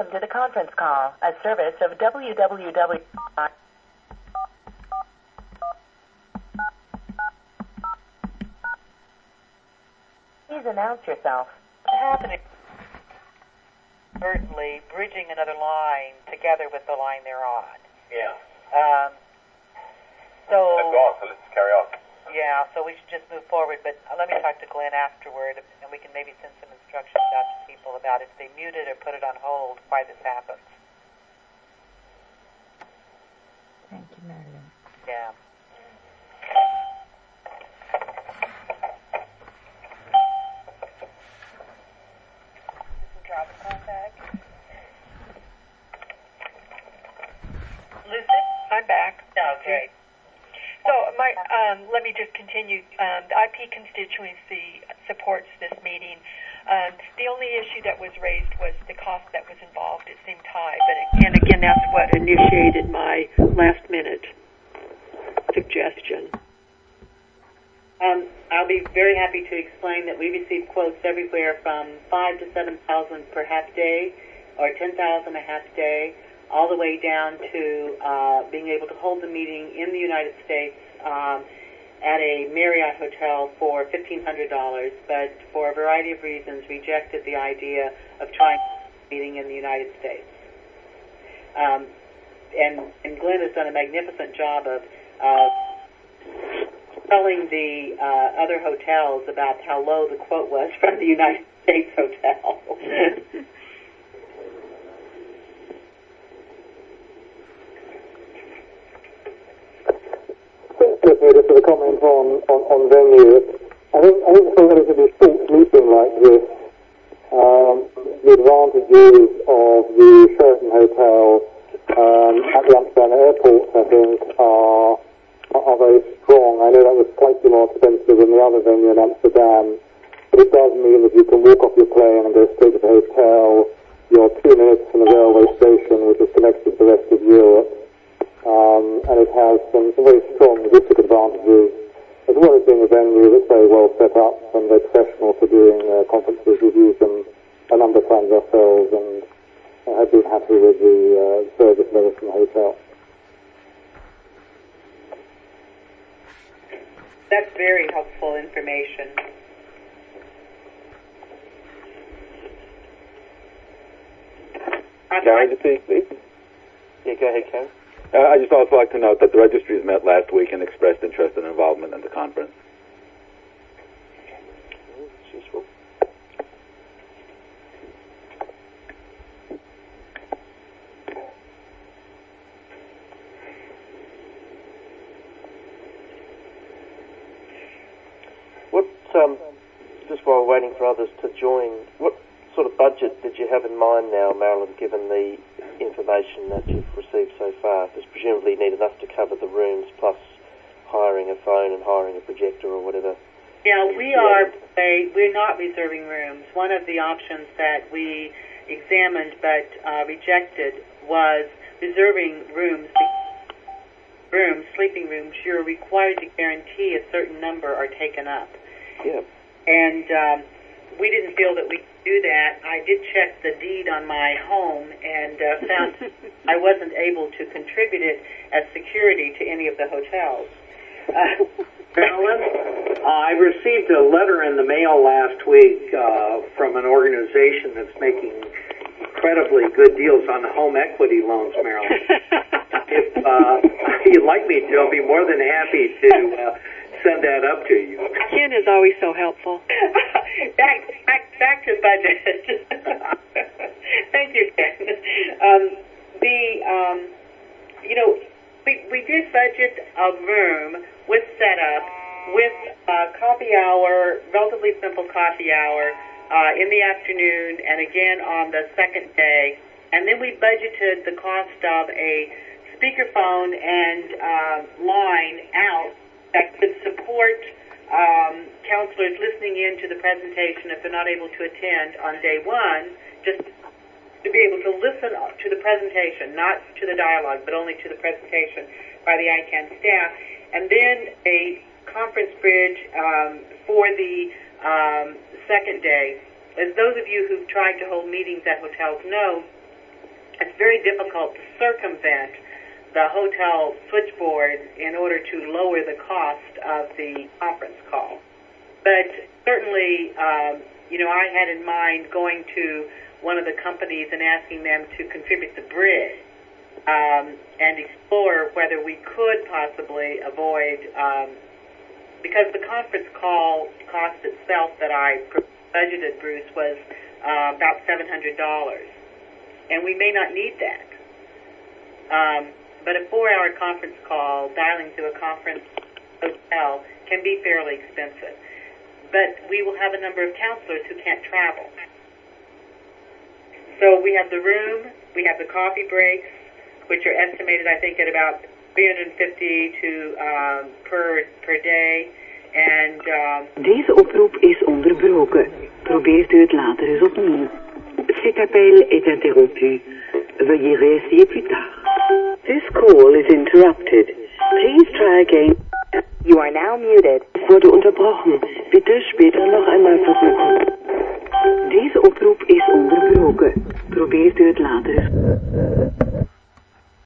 Welcome to the conference call, a service of www. Please announce yourself. Happening. Certainly bridging another line together with the line they're on. Yeah. So let's carry on. Yeah, so we should just move forward, but let me talk to Glenn afterward, and we can maybe send some instructions out to people about if they mute it or put it on hold, why this happens. Thank you, Marilyn. Yeah. Drop contact. Lucid, I'm back. Okay. So let me just continue. The IP constituency supports this meeting. The only issue that was raised was the cost that was involved. It seemed high, but again, that's what initiated my last-minute suggestion. I'll be very happy to explain that we receive quotes everywhere from 5,000 to 7,000 per half day, or 10,000 a half day, all the way down to being able to hold the meeting in the United States at a Marriott hotel for $1,500, but for a variety of reasons rejected the idea of trying a meeting in the United States. And Glenn has done a magnificent job of telling the other hotels about how low the quote was from the United States hotel. Just for the comment on venue. I think for a relatively short meeting like this, the advantages of the Sheraton Hotel at the Amsterdam airport, I think, are very strong. I know that was slightly more expensive than the other venue in Amsterdam, but it does mean that you can walk off your plane and go straight to the hotel. You're 2 minutes from the railway station, which is connected to the rest of Europe. And it has some very strong logistic advantages, as well as being a venue that's very well set up and very professional for doing conferences. We've used them a number of times ourselves and have been happy with the service level from the hotel. That's very helpful information. Karen, to speak, please. Yeah, go ahead, Karen. I just also like to note that the registries met last week and expressed interest and involvement in the conference. That's useful. Just while we're waiting for others to join, what sort of budget did you have in mind now, Marilyn, given the information that you've received so far? Because presumably you need enough to cover the rooms plus hiring a phone and hiring a projector or whatever. Yeah, we're not reserving rooms. One of the options that we examined but rejected was reserving rooms, sleeping rooms. You're required to guarantee a certain number are taken up. Yeah. And we didn't feel that we could do that. I did check the deed on my home and found I wasn't able to contribute it as security to any of the hotels. Marilyn, I received a letter in the mail last week from an organization that's making incredibly good deals on home equity loans, Marilyn. If you'd like me to, I'll be more than happy to send that up to you. Ken is always so helpful. back to budget. Thank you, Ken. We did budget a room with setup, with coffee hour, relatively simple coffee hour in the afternoon, and again on the second day. And then we budgeted the cost of a speakerphone and line out that could support counselors listening in to the presentation if they're not able to attend on day one, just to be able to listen to the presentation, not to the dialogue, but only to the presentation by the ICANN staff. And then a conference bridge for the second day. As those of you who've tried to hold meetings at hotels know, it's very difficult to circumvent the hotel switchboard in order to lower the cost of the conference call. But certainly, I had in mind going to one of the companies and asking them to contribute the bridge and explore whether we could possibly avoid, because the conference call cost itself that I budgeted, Bruce, was about $700, and we may not need that. But a 4-hour conference call, dialing to a conference hotel, can be fairly expensive. But we will have a number of counselors who can't travel. So we have the room, we have the coffee breaks, which are estimated, I think, at about $350 per day. And Deze oproep is onderbroken. Probeert u het later eens opnieuw. Cet appel est interrompu. Veuillez réessayer plus tard. This call is interrupted. Please try again. You are now muted. Wurde unterbrochen. Bitte später noch einmal versuchen. Deze oproep is onderbroken. Probeert u het later eens.